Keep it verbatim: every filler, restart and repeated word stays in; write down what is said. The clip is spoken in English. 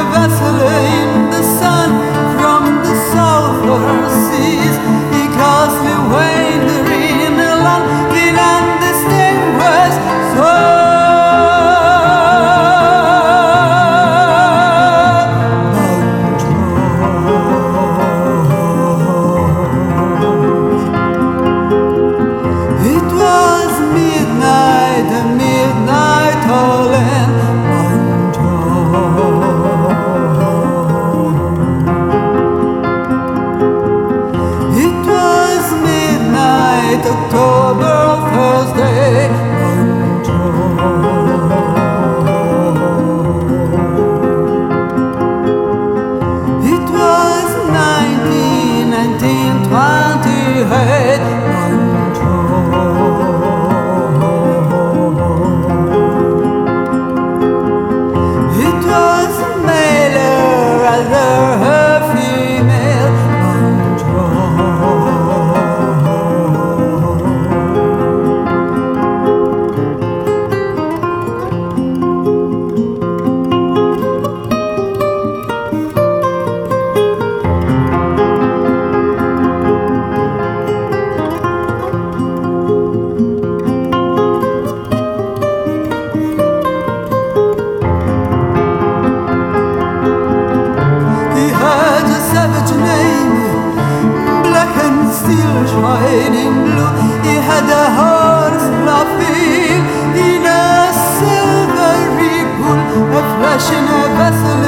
a vessel in the sun from the southern seas. He calls me wandering along in undistinguished soul. It was midnight, a midnight all in It was midnight, October, Thursday, It was nineteen, nineteen, twenty-eight, It was male, rather a female, savage name, black and steel shining blue. He had a horse laughing in a silvery pool, a flash in a vessel